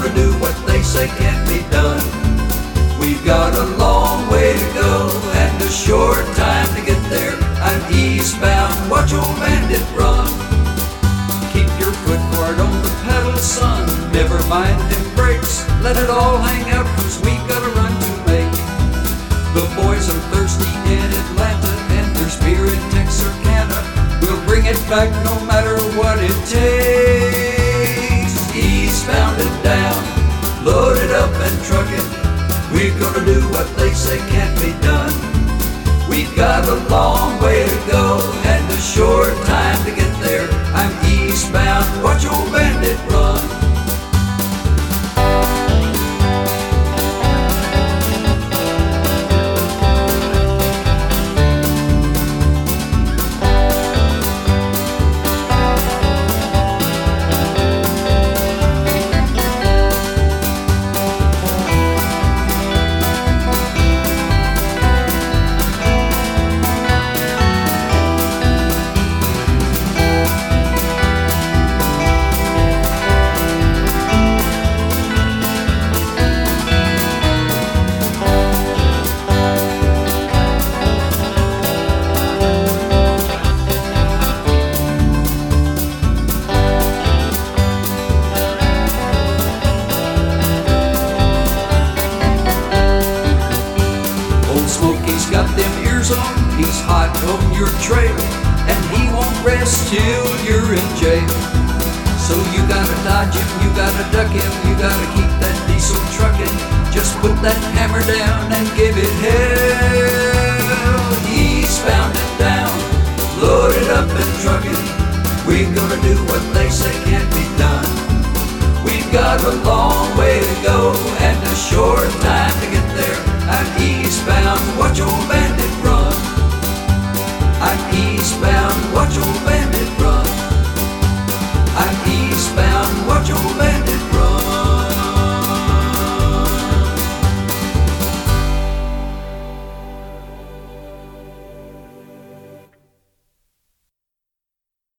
gonna do what they say can't be done. We've got a long way to go and a short time to get there. I'm eastbound, watch old bandit run. Keep your foot hard on the pedal, son. Never mind them brakes, let it all hang out, 'cause we got a run to make. The boys are thirsty in Atlanta and there's beer in Texarkana. We'll bring it back no matter what it takes. Eastbound and down, load it up and truck it. We're gonna do what they say can't be done. We've got a long way to go and a short time to get there. I'm eastbound, watch old bandit run. Smokey's got them ears on, he's hot on your trail, and he won't rest till you're in jail. So you gotta dodge him, you gotta duck him, you gotta keep that diesel trucking. Just put that hammer down and give it hell. Eastbound and down, load it up and truck it. We're gonna do what they say can't be done. We've got a long way to go and a short time to get there. I'm eastbound,